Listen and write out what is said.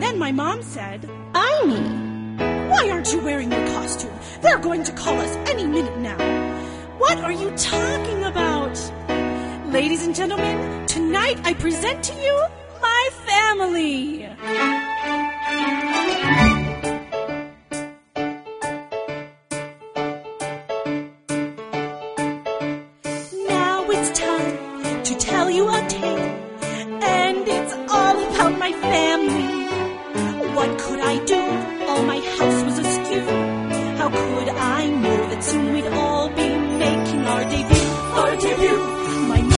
then my mom said, Amy! Why aren't you wearing your costume? They're going to call us any minute now. What are you talking about? Ladies and gentlemen, tonight I present to you my family.